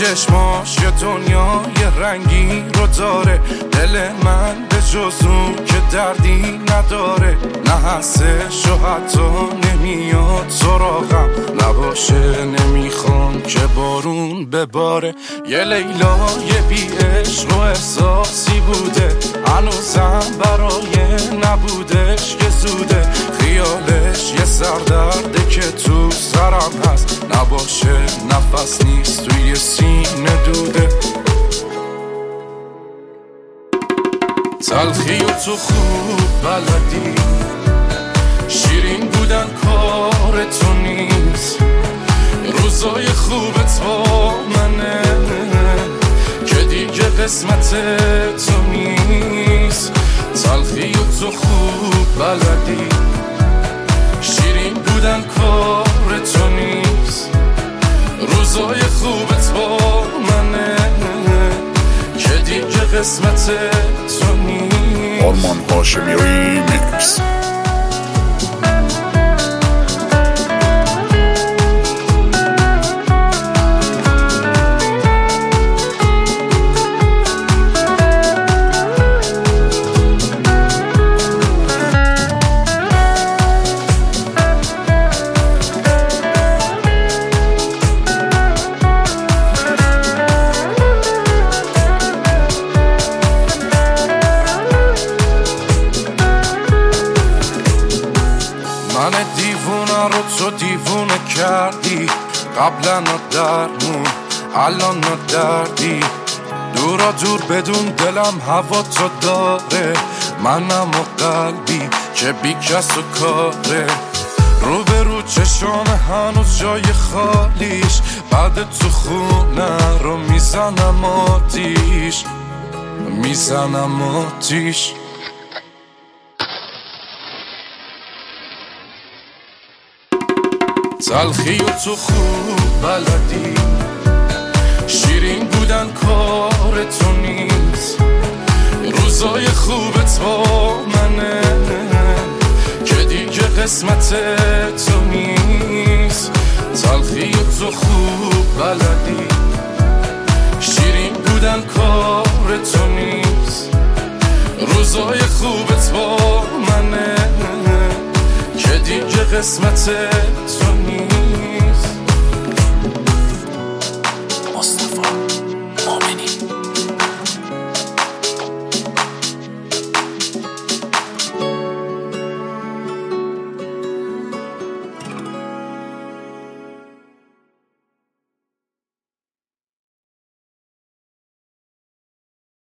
چشماش یه دنیای رنگی رو داره، دل من به جز اون که دردی نداره، نه هستش و حتی نمیاد سراغم، نباشه نمیخوام که بارون بباره. یه لیلای بی عشق و احساسی بوده، هنوزم برای نبودش که زوده، خیالش یه سردرده که تو سرم هست، نباشه نفس نیست توی سینه دوده. تلخی و تو خوب بلدی، شیرین بودن کار تو نیست، روزای خوبت با منه که دیگه قسمت تو نیست. تلخی و تو خوب بلدی، شیرین بودن کار تو نیست، روزای خوبت با منه که دیگه قسمت تو نیست. آرمان هاشمی ریمیکس. من دیوونه رو تو دیوونه کردی، قبلا نا درمون الان نا دردی، دورا دور بدون دلم هوا تو داره، منم و قلبی که بی کس و کاره، رو به رو چشام هنوز جای خالیش، بعد تو خونه رو میزنم آتیش، میزنم آتیش. تلخی و تو خوب بلدی، شیرین بودن کار تو نیست، روزای خوبت با منه که دیگه قسمت تو نیست. تلخی و تو خوب بلدی، شیرین بودن کار تو نیست، روزای خوبت با منه که دیگه قسمت تو نیست.